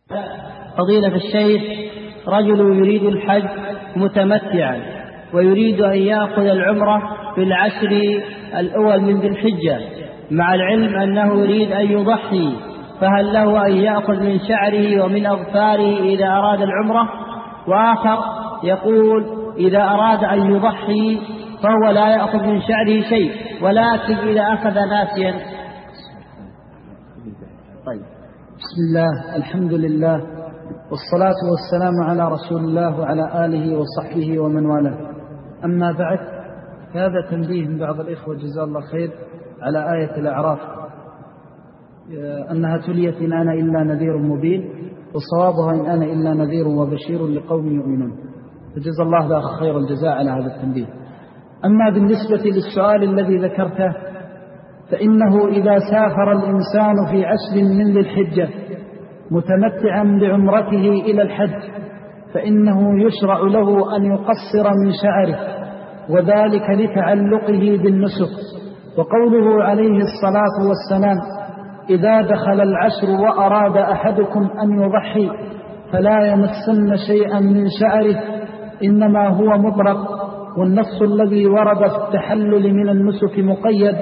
فضيلة الشيخ، رجل يريد الحج متمتعا ويريد أن يأخذ العمرة في العشر الأول من ذي الحجة، مع العلم أنه يريد أن يضحي، فهل له أن يأخذ من شعره ومن أظفاره إذا أراد العمرة؟ وآخر يقول إذا أراد أن يضحي فهو لا يأخذ من شعره شيء، ولكن إذا أخذ ناسيا. طيب، بسم الله، الحمد لله، والصلاة والسلام على رسول الله وعلى آله وصحبه ومن والاه. أما بعد، هذا تنبيه من بعض الإخوة جزاه الله خير على آية الأعراف أنها تليت إن أنا إلا نذير مبين، وصوابها إن أنا إلا نذير وبشير لقوم يؤمنون. فجزا الله ذا خير الجزاء على هذا التنبيه. أما بالنسبة للسؤال الذي ذكرته، فإنه إذا سافر الإنسان في عشر من ذي الحجة متمتعا بعمرته إلى الحج، فإنه يشرع له أن يقصر من شعره، وذلك لتعلقه بالنسك. وقوله عليه الصلاة والسلام: إذا دخل العشر وأراد أحدكم أن يضحي فلا يمسن شيئا من شعره، إنما هو مطلق، والنص الذي ورد في التحلل من النسك مقيد،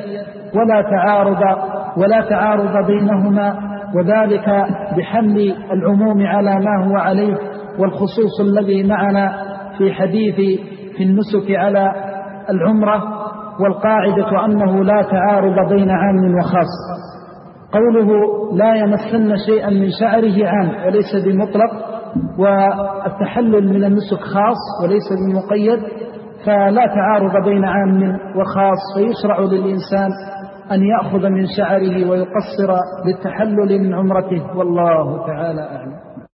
ولا تعارض بينهما، وذلك بحمل العموم على ما هو عليه، والخصوص الذي معنا في حديث في النسك على العمرة، والقاعدة أنه لا تعارض بين عام وخاص. قوله لا يمسن شيئا من شعره عام وليس بمطلق، والتحلل من النسك خاص وليس بمقيد، فلا تعارض بين عام وخاص، فيشرع للإنسان أن يأخذ من شعره ويقصر للتحلل من عمرته، والله تعالى أعلم.